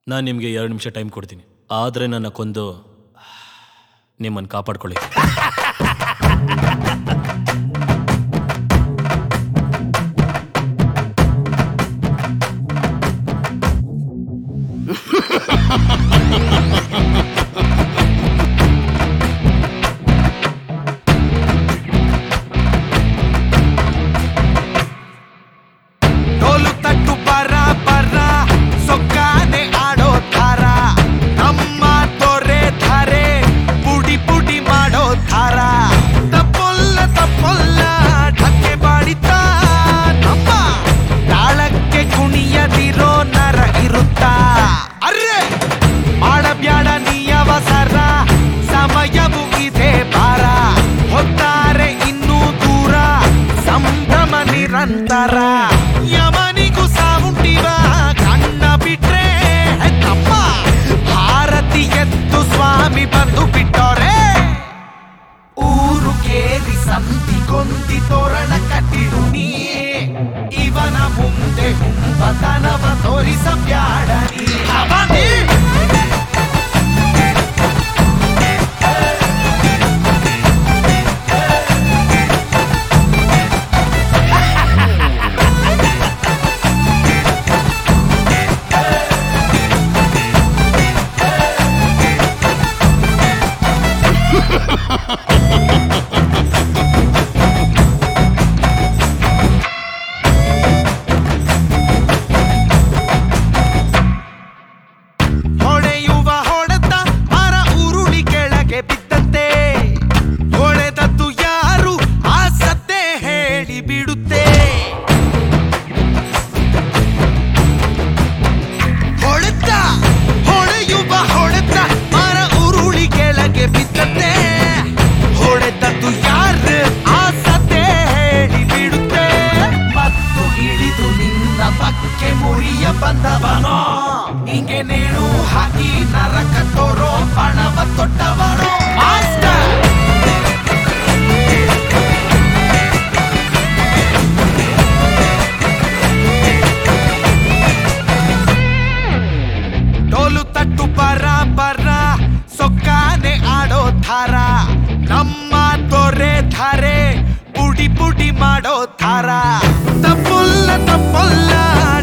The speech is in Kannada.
ನಾನು ನಿಮಗೆ 2 ನಿಮಿಷ ಟೈಮ್ ಕೊಡ್ತೀನಿ, ಆದರೆ ನನ್ನ ಕೊಂದು ನಿಮ್ಮನ್ನು ಕಾಪಾಡ್ಕೊಳ್ಳಿ. ನಿರಂತರ ಯಮನಿಗೂ ಸಾವುಂಟಿವ ಕಣ್ಣ ಬಿಟ್ರೆ ತಮ್ಮ ಭಾರತಿ ಎದ್ದು ಸ್ವಾಮಿ ಬಂದು ಬಿಟ್ಟೋರೆ. ಊರು ಕೇರಿ ಸಂತಿಗೊಂದಿ ತೋರಣ ಕಟ್ಟಿಡು ನೀ, ಇವನ ಮುಂದೆ ಹುಂಬತನವ ತೋರಿಸಬ್ಯಾಡ ನೀ. ಹೊಡೆಯುವ ಹೊಡೆತ ಮರ ಉರುಳಿ ಕೆಳಗೆ ಬಿದ್ದಂತೆ, ಹೊಡೆದದ್ದು ಯಾರು ಆ ಸದ್ದೆ ಹೇಳಿ ಬಿಡುತ್ತೆ. ಹೊಡೆತ ಹೊಡೆಯುವ ಹೊಡೆತ ಮರ ಉರುಳಿ ಕೆಳಗೆ ಬಿದ್ದಂತೆ, ಹೊಡೆದದ್ದು ಯಾರು ಆ ಸದ್ದೆ ಹೇಳಿ ಬಿಡುತ್ತೆ. ಮತ್ತು ಇಳಿದು ನಿನ್ನ ಪಕ್ಕೆ ಮುರಿಯ ಬಂದವನೋ, ಹಿಂಗೆ ನೇಣು ಹಾಕಿ ನರಕ ತೋರೋ ಪಣವ ತೊಟ್ಟವನೋ ಮಾಸ್ಟರ್. ಡೋಲು ತಟ್ಟು ಬರ ಬರ ಸೊಕ್ಕಾನೆ ಆಡೋ ಥರ, ನಮ್ಮ ತೊರೆ ಧಾರೆ ಪುಡಿ ಪುಡಿ ಮಾಡೋ ಥರ. ತಪ್ಪುಲ್ಲ ತಪ್ಪುಲ್ಲ